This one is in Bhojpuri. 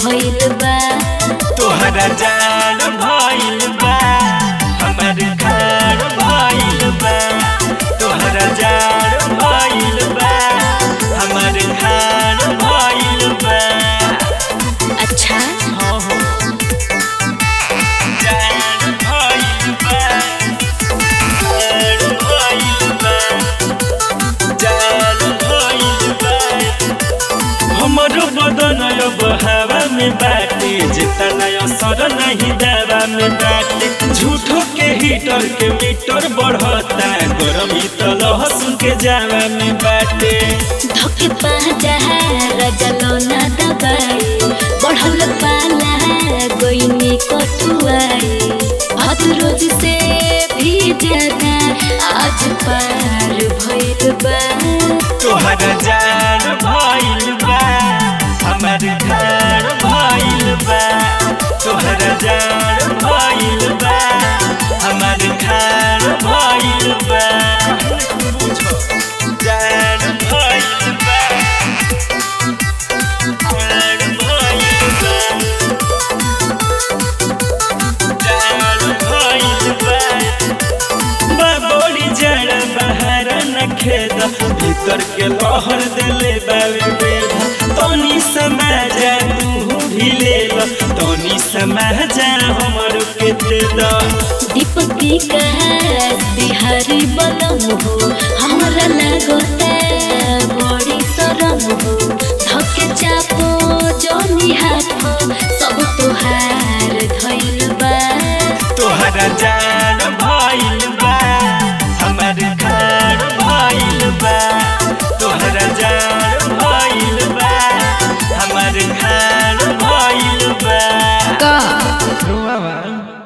भइल बा तोहरा जान भइल बा हमर घर भइल बा तोहरा जान भइल बा हमर घर भइल बा अच्छा हो जान भइल बा जान भइल बा हमरो बदन अब हवा में बाटे जितना असर नहीं दवा में बाटे झूठो के हीटर के मीटर बढ़ता गरमी तो लहसुन के जावा में बाटे धोके पाजा रजलो ना दबाई बढ़ल पाला गोइनी कठुआई हद रोज से भी ज्यादा आज पार भइल बा तोहरा जान भइल बा हमर घर भइल बा तोहरा जान भइल बा हमर घर भइल बा जान भइल बा घर भइल बा जान भइल बा बड़ी जड़ बाहर न खेद भीतर के लहर दिले बावे बेद तनी समाजा तू भी ले लो तनी समाजा हमर के दे दो दीपक की कहा बिहारी बलम हो हमरा लागोता